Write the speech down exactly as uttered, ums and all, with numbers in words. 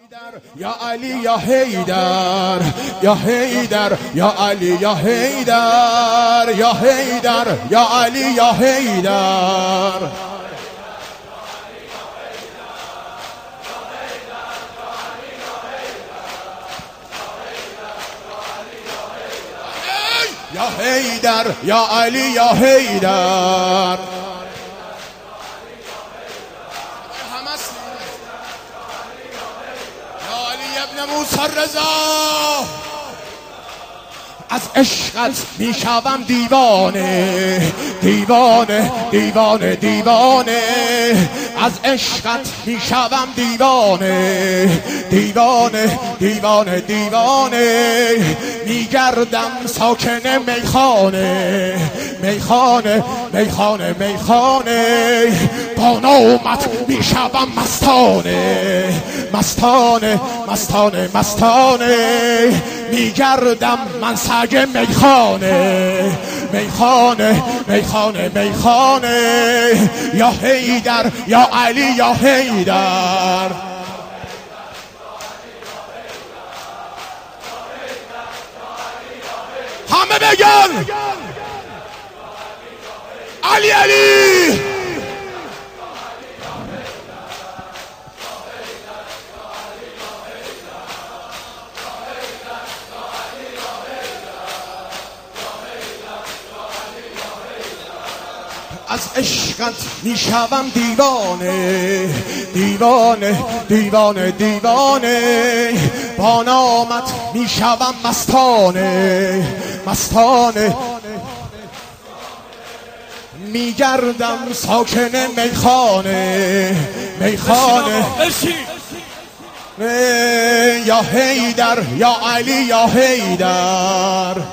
یا علی یا حیدر یا حیدر یا علی یا حیدر یا حیدر یا علی یا حیدر یا حیدر یا علی یا حیدر ابن موسی رضا از عشقت میشوم دیوانه دیوانه دیوانه دیوانه از عشقت میشوم دیوانه دیوانه دیوانه دیوانه میگردم ساکن میخانه میخانه میخانه میخانه با نومت میشوم مستانه مستانه مستانه مستانه میگردم من سگ میخانه میخانه میخانه میخانه یا حیدر یا علی یا حیدر همه بگن علی علی از عشقت میشوم دیوانه دیوانه دیوانه دیوانه با نامت میشوم مستانه مستانه میگردم ساکن میخانه میخانه یا حیدر یا علی یا حیدر